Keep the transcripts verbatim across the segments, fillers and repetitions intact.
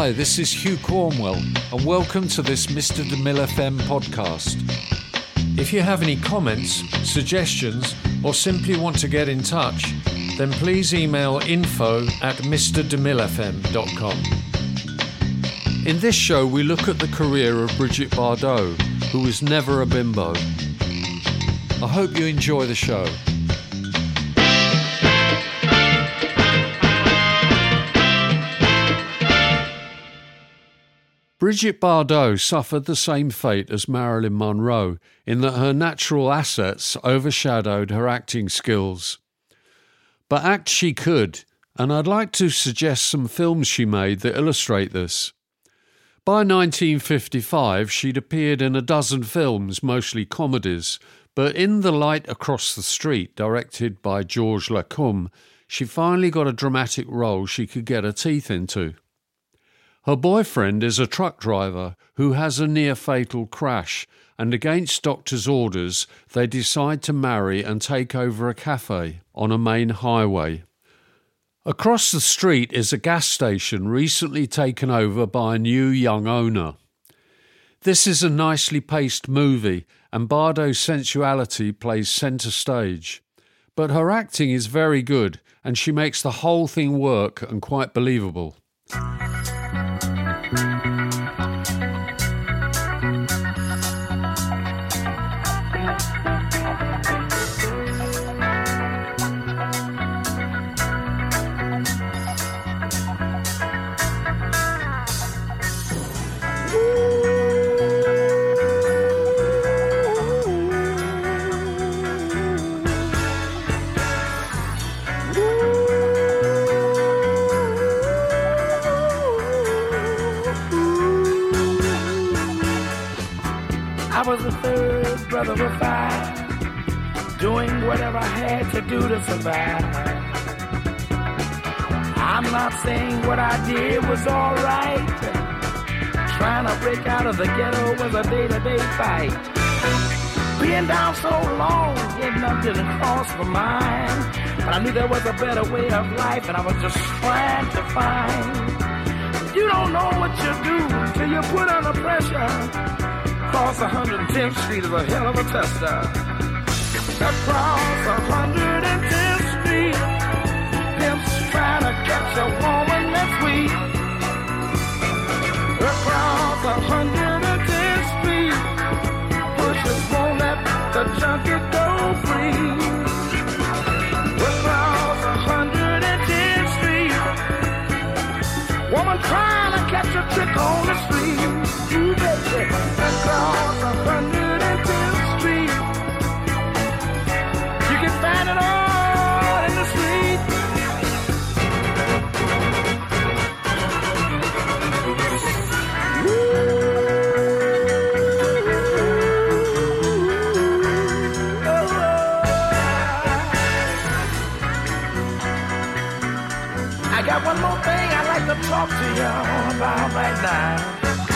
Hi, this is Hugh Cornwell, and welcome to this Mister DeMille F M podcast. If you have any comments, suggestions, or simply want to get in touch, then please email info at mr demille f m dot com. In this show, we look at the career of Brigitte Bardot, who was never a bimbo. I hope you enjoy the show. Brigitte Bardot suffered the same fate as Marilyn Monroe in that her natural assets overshadowed her acting skills. But act she could, and I'd like to suggest some films she made that illustrate this. By nineteen fifty-five, she'd appeared in a dozen films, mostly comedies, but in The Light Across the Street, directed by Georges Lacombe, she finally got a dramatic role she could get her teeth into. Her boyfriend is a truck driver who has a near-fatal crash, and against doctor's orders, they decide to marry and take over a cafe on a main highway. Across the street is a gas station recently taken over by a new young owner. This is a nicely paced movie, and Bardot's sensuality plays centre stage. But her acting is very good, and she makes the whole thing work and quite believable. I was the third brother of five, doing whatever I had to do to survive. I'm not saying what I did was all right. Trying to break out of the ghetto was a day-to-day fight. Being down so long, getting up didn't cross my mind. But I knew there was a better way of life, and I was just trying to find. You don't know what you do till you put under pressure. Across one hundred tenth Street is a hell of a tester. Across one hundred tenth Street, pimps trying to catch a woman that's weak. Across one hundred tenth Street, pushers won't let the junkie go free. Across one hundred tenth Street, woman trying to catch a trick on the street. You baby. Across one hundred tenth Street, you can find it all in the street. I got one more thing I'd like to talk to you about right now.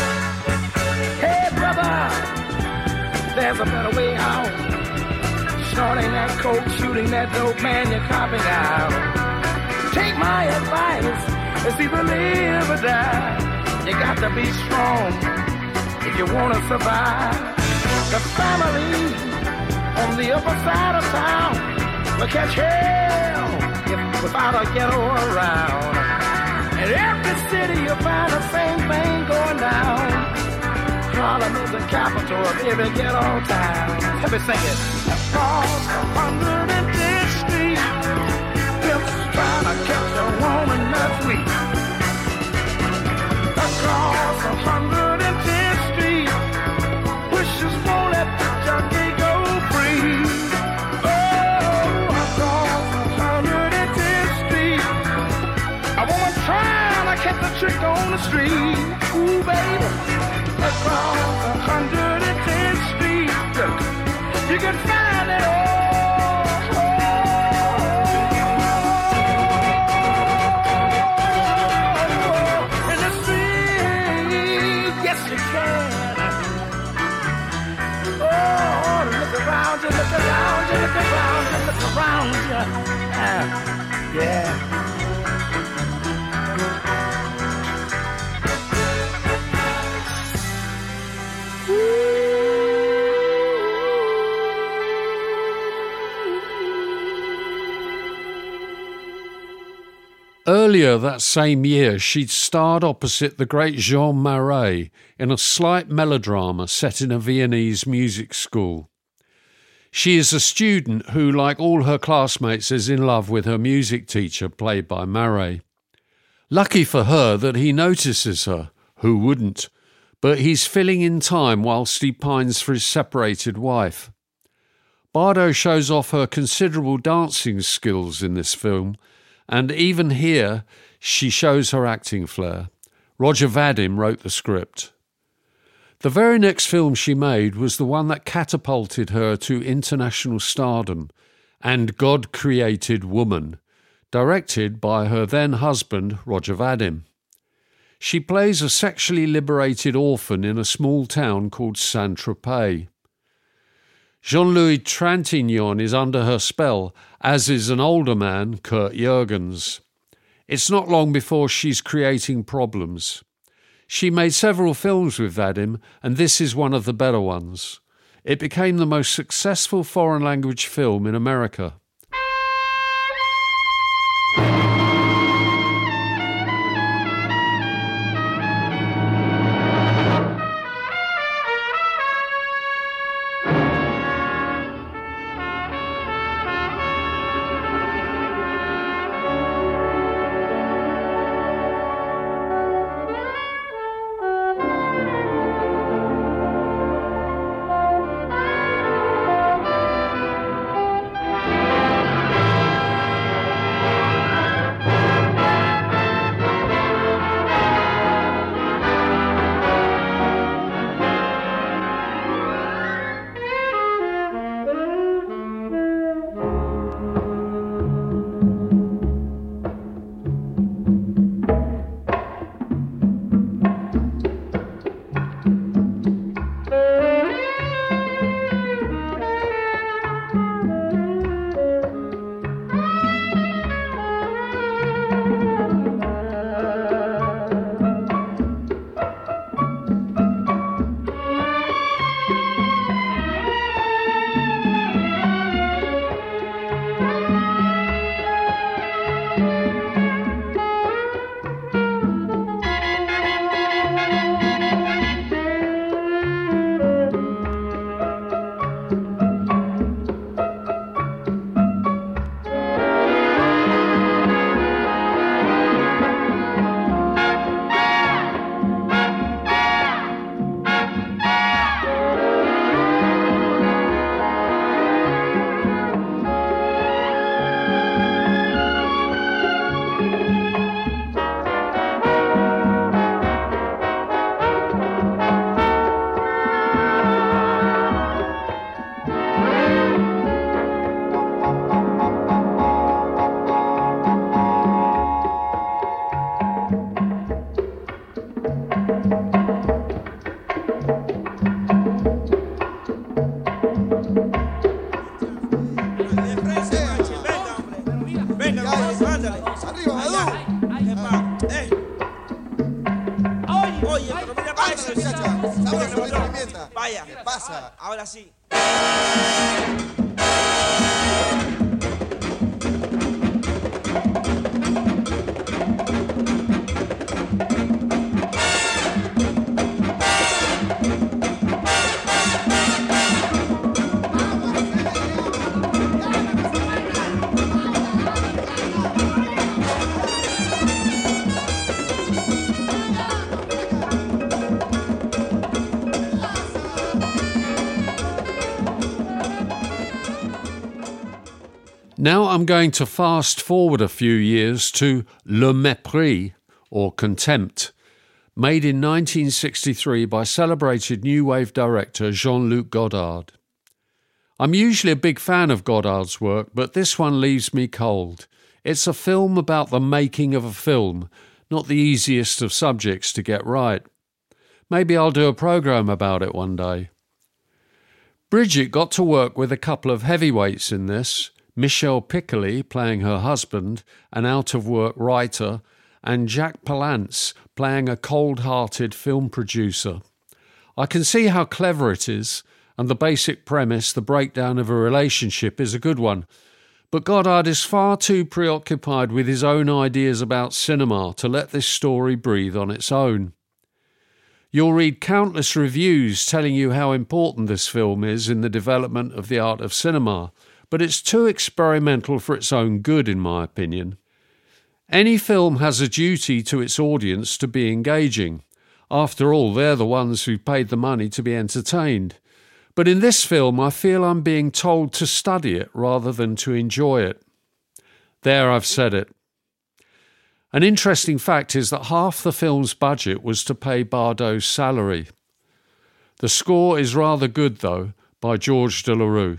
There's a better way out. Snorting that coke, shooting that dope, man, you're copping out. Take my advice, it's either live or die. You got to be strong if you want to survive. The family on the upper side of town will catch hell if without a ghetto around. In every city you'll find the same thing going down. Harlem is the capital of every ghetto town. Let me sing it. Across one hundred tenth Street, pimps trying to catch a woman that's weak. Across one hundred tenth Street, wishes won't let the junkie go free. Oh, across one hundred tenth Street, a woman trying to catch a trick on the street. Ooh, baby. Across one hundred tenth Street, you can find it all. In the street, yes you can. Oh, look around you, look around you, look around you, look around you. Uh, yeah. Earlier that same year, she'd starred opposite the great Jean Marais in a slight melodrama set in a Viennese music school. She is a student who, like all her classmates, is in love with her music teacher, played by Marais. Lucky for her that he notices her. Who wouldn't? But he's filling in time whilst he pines for his separated wife. Bardot shows off her considerable dancing skills in this film, and even here she shows her acting flair. Roger Vadim wrote the script. The very next film she made was the one that catapulted her to international stardom, And God Created Woman, directed by her then husband, Roger Vadim. She plays a sexually liberated orphan in a small town called Saint-Tropez. Jean-Louis Trintignant is under her spell, as is an older man, Kurt Jürgens. It's not long before she's creating problems. She made several films with Vadim, and this is one of the better ones. It became the most successful foreign language film in America. Vaya, ¿qué pasa? Ahora sí. Now I'm going to fast forward a few years to Le Mépris, or Contempt, made in nineteen sixty-three by celebrated New Wave director Jean-Luc Godard. I'm usually a big fan of Godard's work, but this one leaves me cold. It's a film about the making of a film, not the easiest of subjects to get right. Maybe I'll do a programme about it one day. Bridget got to work with a couple of heavyweights in this, Michel Piccoli playing her husband, an out-of-work writer, and Jacques Palance playing a cold-hearted film producer. I can see how clever it is, and the basic premise, the breakdown of a relationship, is a good one. But Godard is far too preoccupied with his own ideas about cinema to let this story breathe on its own. You'll read countless reviews telling you how important this film is in the development of the art of cinema, but it's too experimental for its own good, in my opinion. Any film has a duty to its audience to be engaging. After all, they're the ones who paid the money to be entertained. But in this film, I feel I'm being told to study it rather than to enjoy it. There, I've said it. An interesting fact is that half the film's budget was to pay Bardot's salary. The score is rather good, though, by Georges Delerue.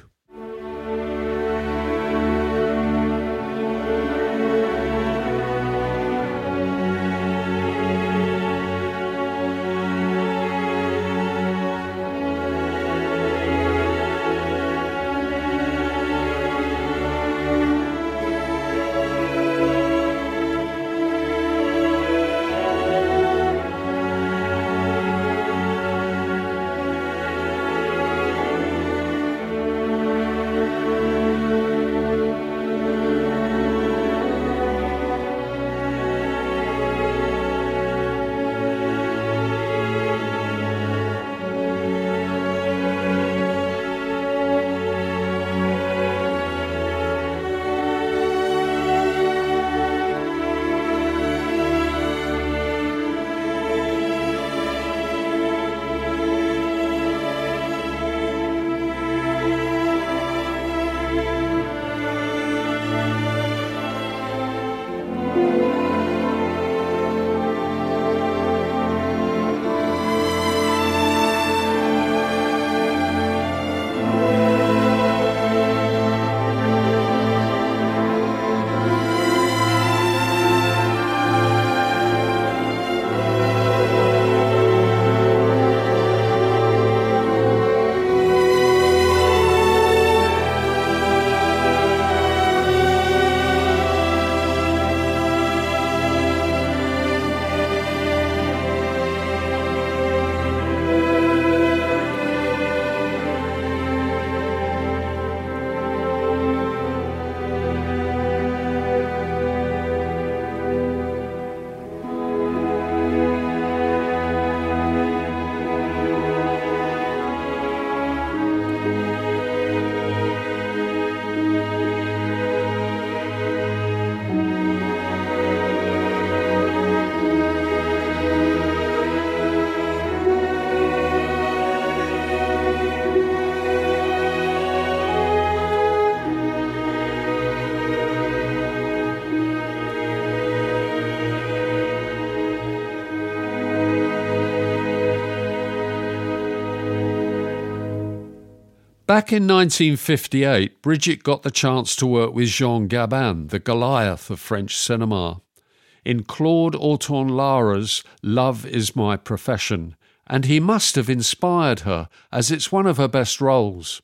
Back in nineteen fifty-eight, Bridget got the chance to work with Jean Gabin, the Goliath of French cinema, in Claude Autant-Lara's Love is My Profession, and he must have inspired her, as it's one of her best roles.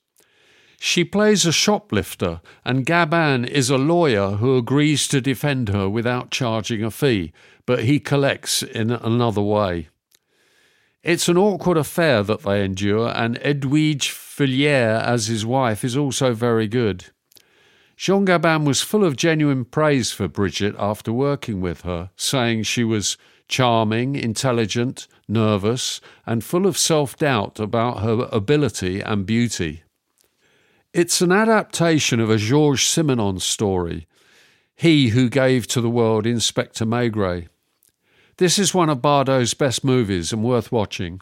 She plays a shoplifter, and Gabin is a lawyer who agrees to defend her without charging a fee, but he collects in another way. It's an awkward affair that they endure, and Edwige Feuillère as his wife is also very good. Jean Gabin was full of genuine praise for Bridget after working with her, saying she was charming, intelligent, nervous, and full of self-doubt about her ability and beauty. It's an adaptation of a Georges Simenon story, he who gave to the world Inspector Maigret. This is one of Bardot's best movies and worth watching.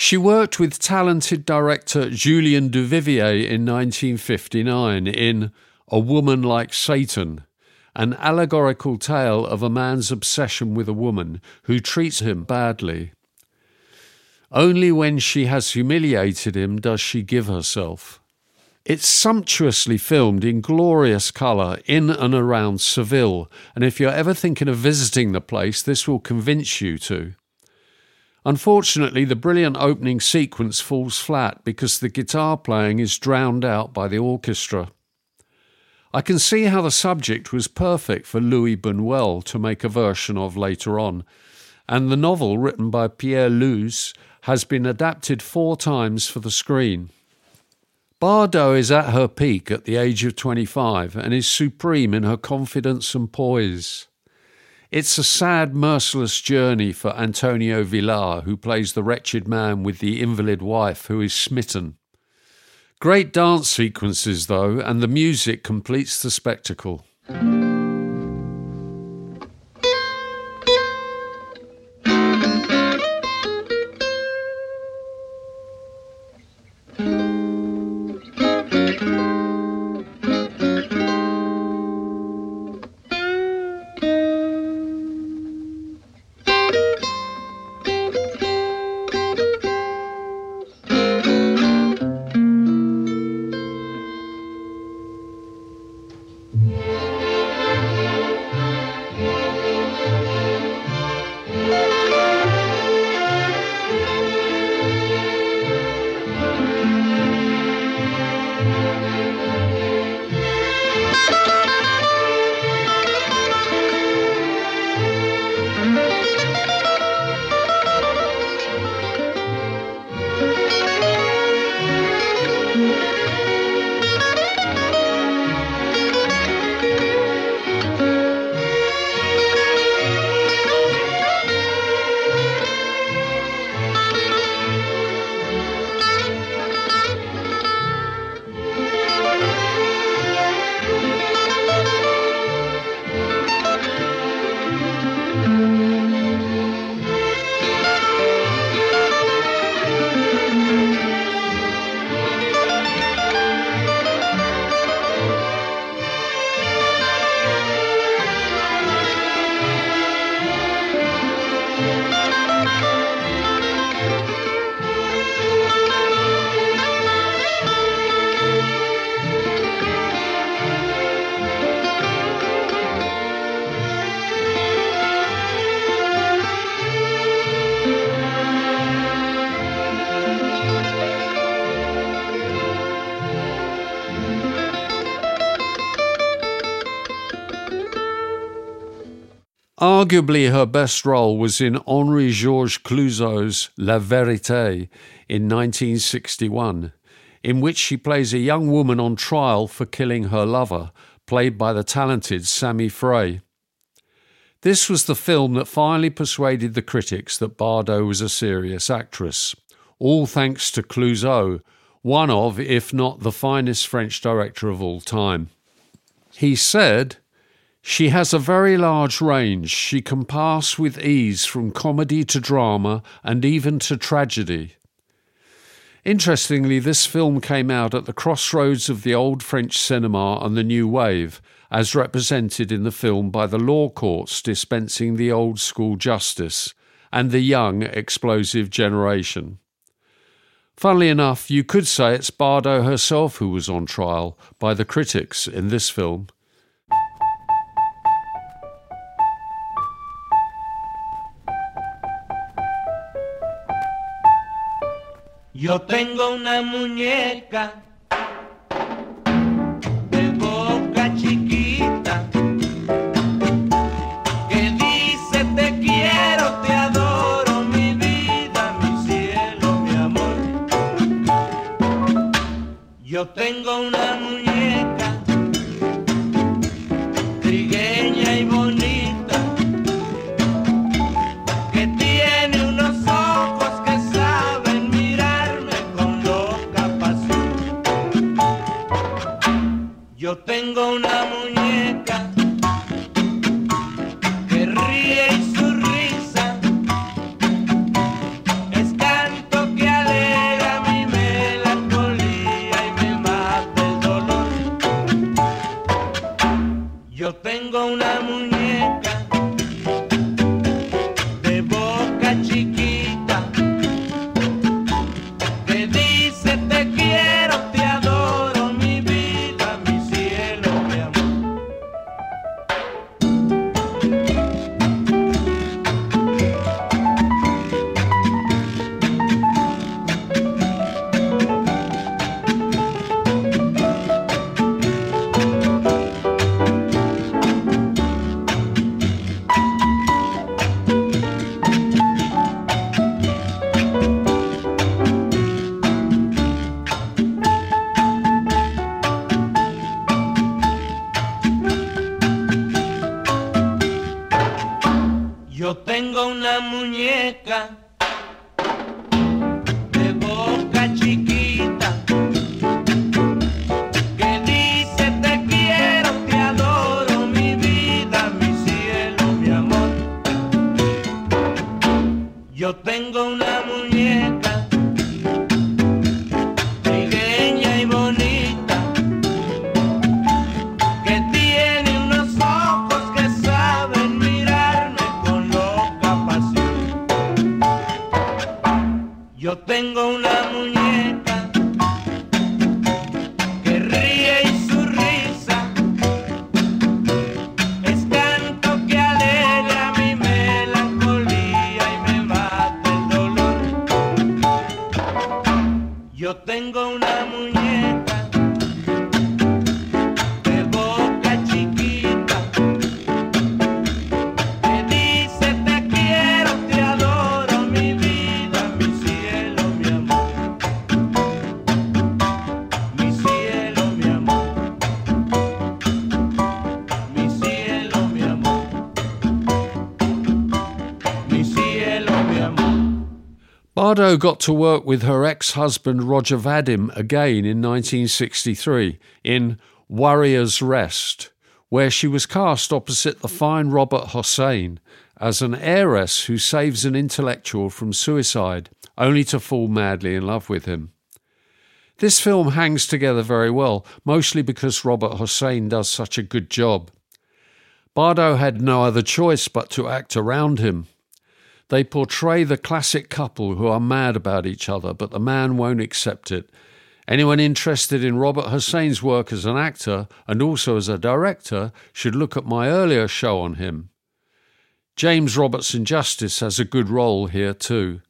She worked with talented director Julien Duvivier in nineteen fifty-nine in A Woman Like Satan, an allegorical tale of a man's obsession with a woman who treats him badly. Only when she has humiliated him does she give herself. It's sumptuously filmed in glorious colour in and around Seville, and if you're ever thinking of visiting the place, this will convince you to. Unfortunately, the brilliant opening sequence falls flat because the guitar playing is drowned out by the orchestra. I can see how the subject was perfect for Louis Buñuel to make a version of later on, and the novel written by Pierre Luz has been adapted four times for the screen. Bardot is at her peak at the age of twenty-five and is supreme in her confidence and poise. It's a sad, merciless journey for Antonio Villar, who plays the wretched man with the invalid wife who is smitten. Great dance sequences, though, and the music completes the spectacle. Arguably her best role was in Henri-Georges Clouzot's La Vérité in nineteen sixty-one, in which she plays a young woman on trial for killing her lover, played by the talented Sammy Frey. This was the film that finally persuaded the critics that Bardot was a serious actress, all thanks to Clouzot, one of, if not the finest French director of all time. He said, "She has a very large range. She can pass with ease from comedy to drama and even to tragedy." Interestingly, this film came out at the crossroads of the old French cinema and the new wave, as represented in the film by the law courts dispensing the old school justice and the young explosive generation. Funnily enough, you could say it's Bardot herself who was on trial by the critics in this film. Yo tengo una muñeca de boca chiquita que dice te quiero, te adoro, mi vida, mi cielo, mi amor. Yo tengo una muñeca trigueña y bonita que tiene unos ojos que saben mirarme con loca pasión. Yo tengo una muñeca que ríe y su risa es canto que al Yo tengo una muñeca de boca chiquita que dice te quiero, te adoro, mi vida, mi cielo, mi amor. Yo tengo una muñeca de boca chiquita que dice te quiero, te adoro, mi vida, mi cielo, mi amor. Yo tengo una muñeca trigueña y bonita que tiene unos ojos que saben mirarme con loca pasión. Yo tengo una muñeca que ríe y su risa es canto que alegra mi melancolía y me mata el dolor. Yo tengo una muñeca de boca chiquita que dice te quiero, te adoro, mi vida, mi cielo, mi amor. Mi cielo, mi amor. Mi cielo, mi amor. Mi cielo, mi amor. Bardo got to work with her ex-husband Roger Vadim again in nineteen sixty-three in Warrior's Rest, where she was cast opposite the fine Robert Hossein as an heiress who saves an intellectual from suicide, only to fall madly in love with him. This film hangs together very well, mostly because Robert Hossein does such a good job. Bardo had no other choice but to act around him. They portray the classic couple who are mad about each other, but the man won't accept it. Anyone interested in Robert Hossein's work as an actor and also as a director should look at my earlier show on him. James Robertson Justice has a good role here too.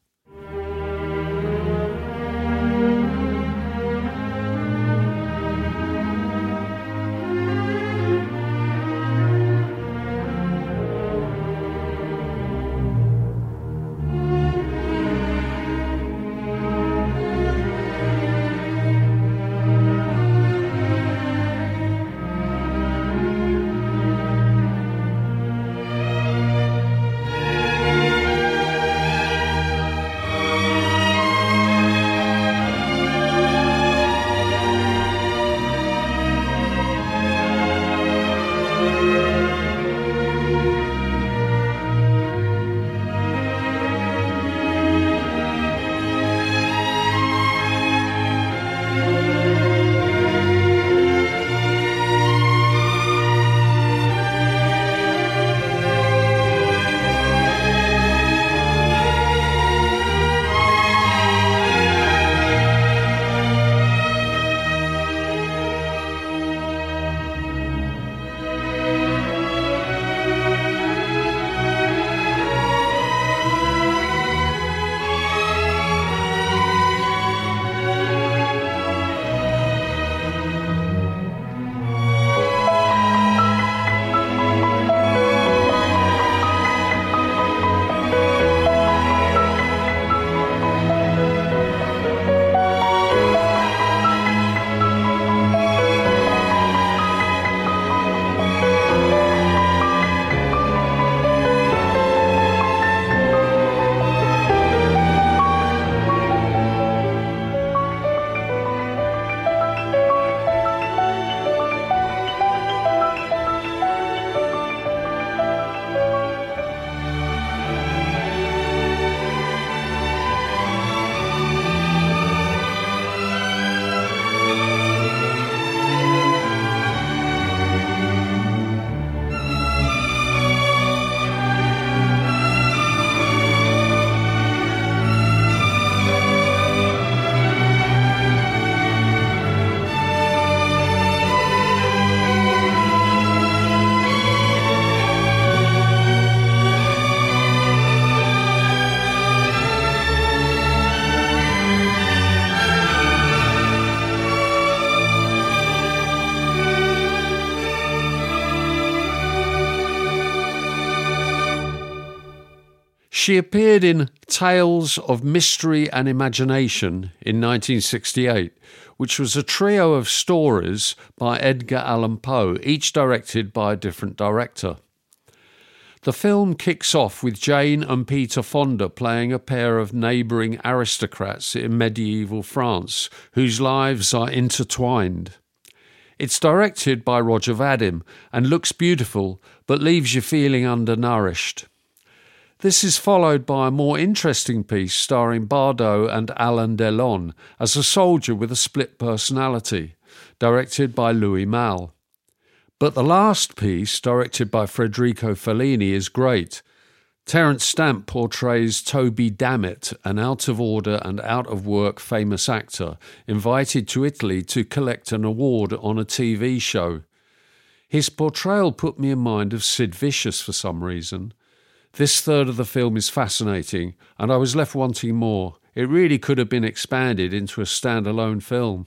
She appeared in Tales of Mystery and Imagination in nineteen sixty-eight, which was a trio of stories by Edgar Allan Poe, each directed by a different director. The film kicks off with Jane and Peter Fonda playing a pair of neighbouring aristocrats in medieval France, whose lives are intertwined. It's directed by Roger Vadim and looks beautiful, but leaves you feeling undernourished. This is followed by a more interesting piece starring Bardot and Alain Delon as a soldier with a split personality, directed by Louis Malle. But the last piece, directed by Federico Fellini, is great. Terence Stamp portrays Toby Dammit, an out-of-order and out-of-work famous actor, invited to Italy to collect an award on a T V show. His portrayal put me in mind of Sid Vicious for some reason. This third of the film is fascinating, and I was left wanting more. It really could have been expanded into a standalone film.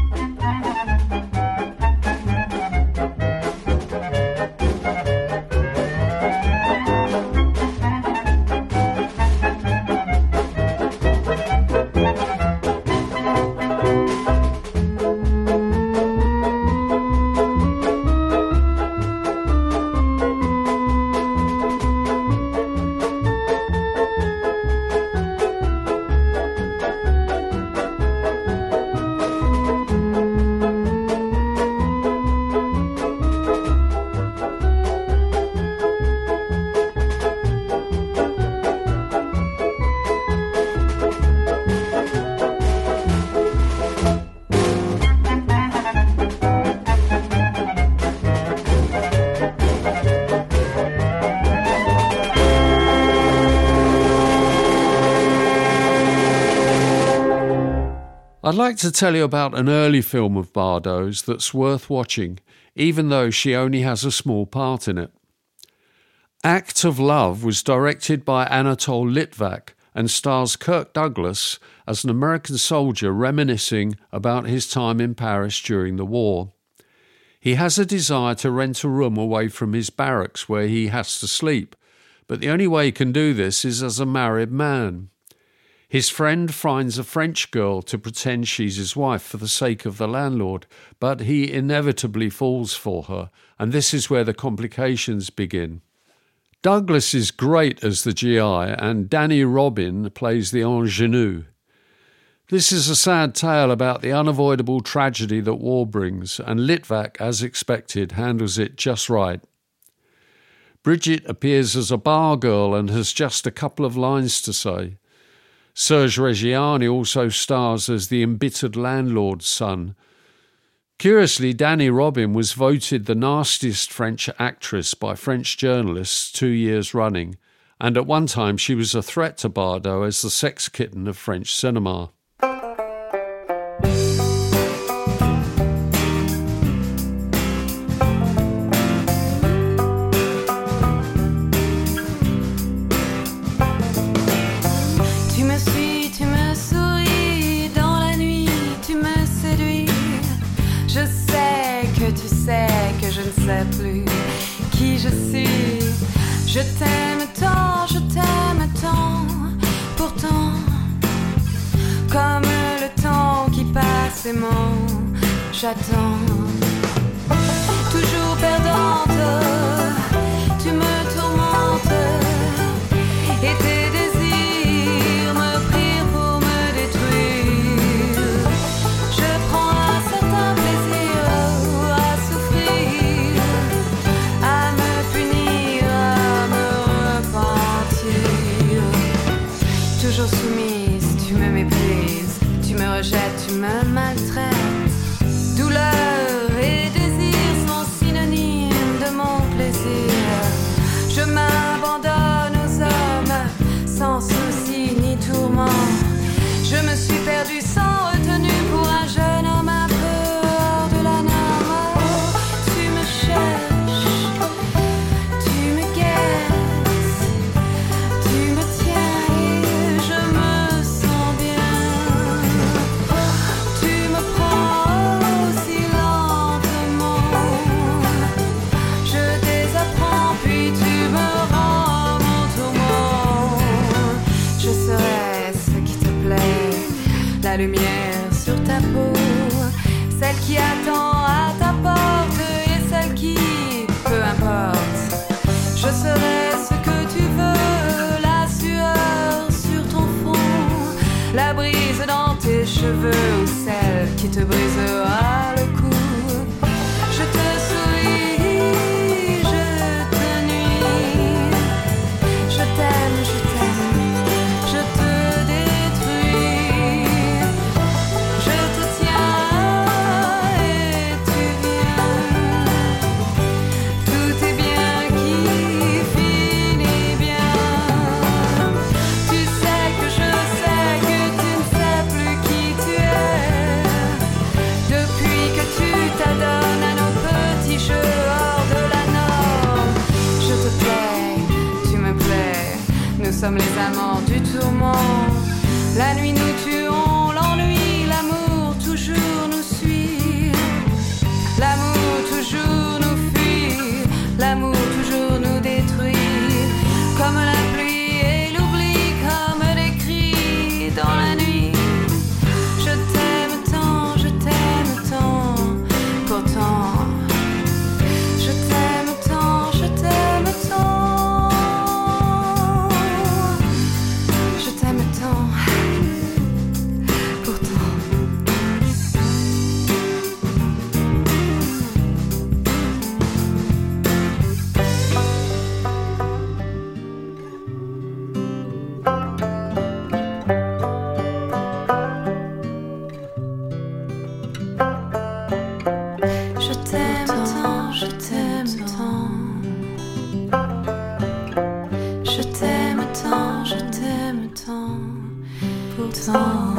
I'd like to tell you about an early film of Bardot's that's worth watching, even though she only has a small part in it. Act of Love was directed by Anatole Litvak and stars Kirk Douglas as an American soldier reminiscing about his time in Paris during the war. He has a desire to rent a room away from his barracks where he has to sleep, but the only way he can do this is as a married man. His friend finds a French girl to pretend she's his wife for the sake of the landlord, but he inevitably falls for her, and this is where the complications begin. Douglas is great as the G I, and Danny Robin plays the ingenue. This is a sad tale about the unavoidable tragedy that war brings, and Litvak, as expected, handles it just right. Bridget appears as a bar girl and has just a couple of lines to say. Serge Reggiani also stars as the embittered landlord's son. Curiously, Danny Robin was voted the nastiest French actress by French journalists two years running, and at one time she was a threat to Bardot as the sex kitten of French cinema. Plus qui je suis. Je t'aime tant, je t'aime tant. Pourtant, comme le temps qui passe aimant, j'attends. Toujours perdante, tu me tourmentes. Et tes désirs me prirent pour me détruire. Je prends un certain plaisir à souffrir, à me punir, à me repentir. Toujours soumise, tu me méprises, tu me rejettes, tu me maltraites. Douleur et te brisera le cou. Je te souris, je te nuis. Je t'aime, je t'aime, je te détruis. Je te tiens et tu viens. Tout est bien qui finit bien. Tu sais que je sais que tu ne sais plus qui tu es. Depuis que tu t'adonnes à nos petits jeux hors de la norme. Je te plais, tu me plais. Nous sommes les amants du tourment. La nuit nous tuons, l'ennui, l'amour toujours nous suit. L'amour toujours nous fuit, l'amour toujours nous détruit. Comme la pluie et l'oubli, comme des cris dans la nuit. Je t'aime tant, je t'aime tant, pourtant. Je t'aime tant, je t'aime tant. Je t'aime tant, pourtant. Je t'aime tant, je t'aime tant. Je t'aime tant, je t'aime tant, pourtant.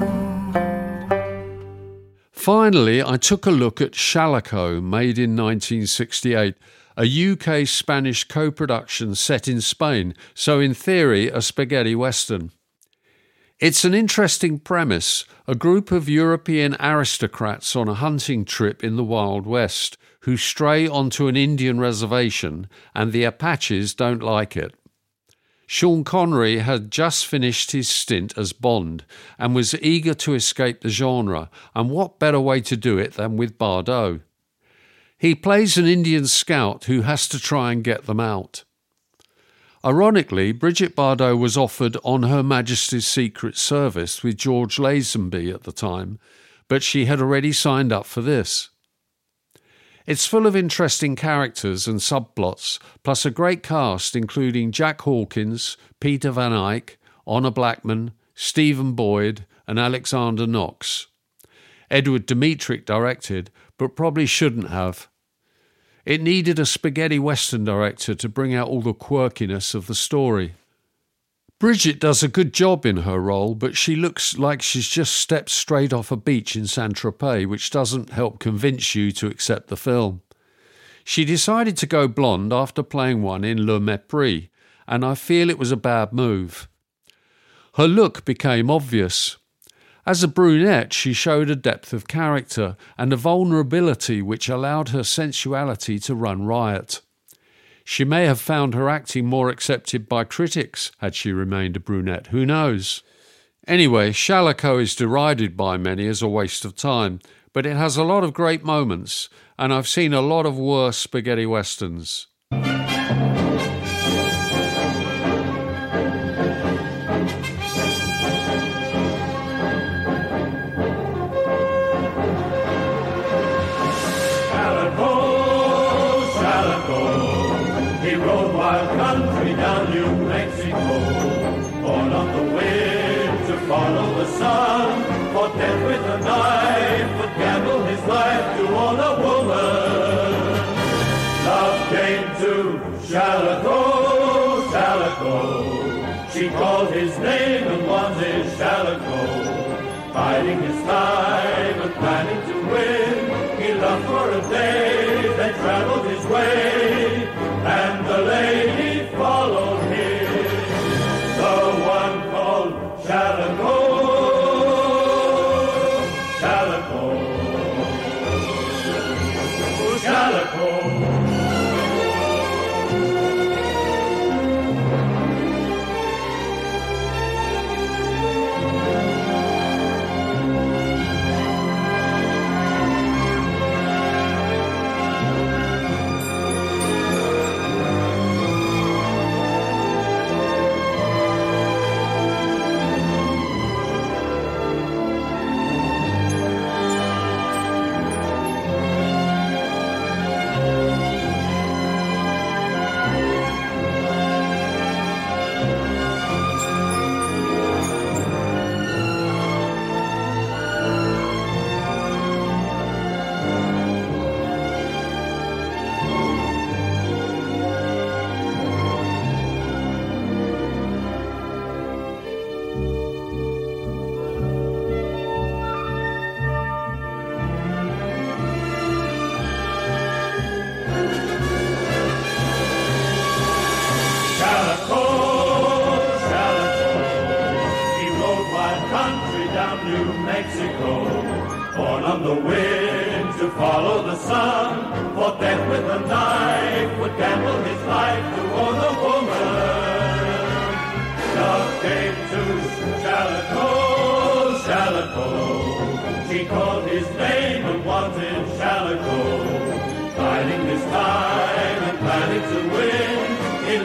Finally, I took a look at Shalako, made in nineteen sixty-eight, a U K-Spanish co-production set in Spain, so in theory a spaghetti western. It's an interesting premise, a group of European aristocrats on a hunting trip in the Wild West who stray onto an Indian reservation and the Apaches don't like it. Sean Connery had just finished his stint as Bond and was eager to escape the genre, and what better way to do it than with Bardot? He plays an Indian scout who has to try and get them out. Ironically, Brigitte Bardot was offered On Her Majesty's Secret Service with George Lazenby at the time, but she had already signed up for this. It's full of interesting characters and subplots, plus a great cast including Jack Hawkins, Peter Van Eyck, Honor Blackman, Stephen Boyd and Alexander Knox. Edward Dmytryk directed, but probably shouldn't have. It needed a spaghetti western director to bring out all the quirkiness of the story. Brigitte does a good job in her role, but she looks like she's just stepped straight off a beach in Saint-Tropez, which doesn't help convince you to accept the film. She decided to go blonde after playing one in Le Mépris, and I feel it was a bad move. Her look became obvious. As a brunette, she showed a depth of character and a vulnerability which allowed her sensuality to run riot. She may have found her acting more accepted by critics had she remained a brunette, who knows? Anyway, Shalako is derided by many as a waste of time, but it has a lot of great moments, and I've seen a lot of worse spaghetti westerns. Country down New Mexico, born on the wind to follow the sun, fought death with a knife, would gamble his life to own a woman. Love came to Shalako, Shalako. She called his name and won his Shalako. Biding his time and planning to win, he loved for a day, then traveled his way, and the lady followed him, the one called Shalako, Shalako, Shalako.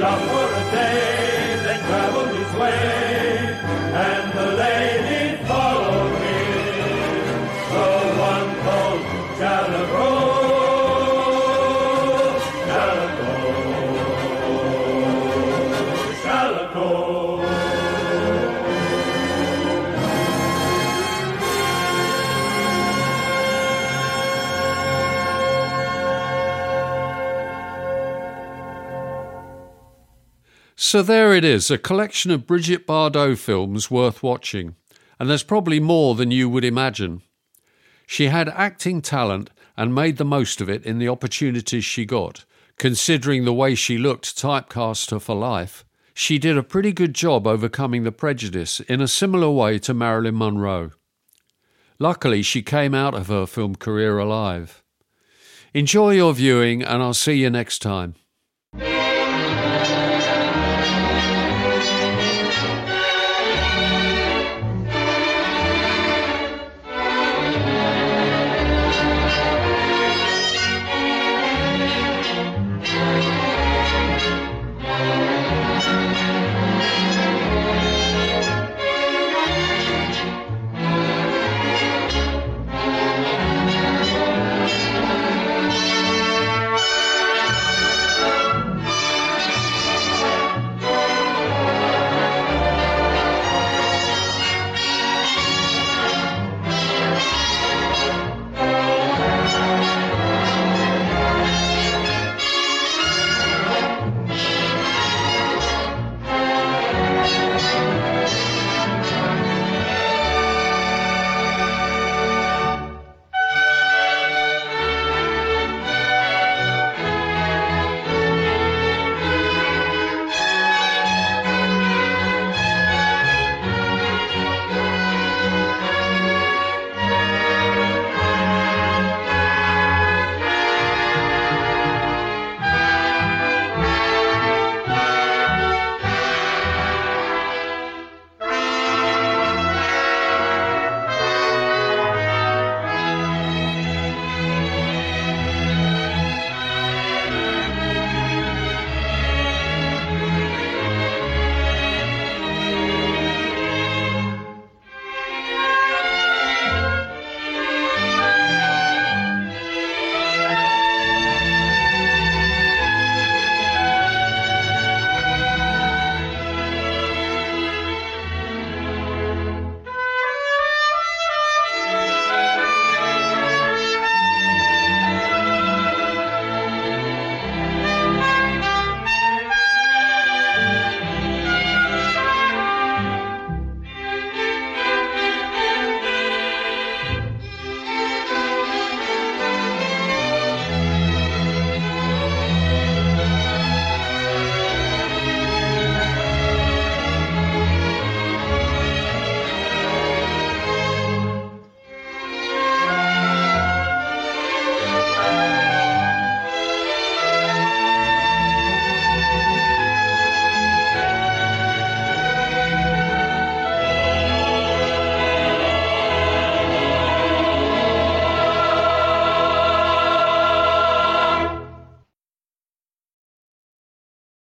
it up for a day, then traveled his way, and the lady followed him, the one called Shalagro. So there it is, a collection of Brigitte Bardot films worth watching, and there's probably more than you would imagine. She had acting talent and made the most of it in the opportunities she got. Considering the way she looked typecast her for life, she did a pretty good job overcoming the prejudice in a similar way to Marilyn Monroe. Luckily, she came out of her film career alive. Enjoy your viewing, and I'll see you next time.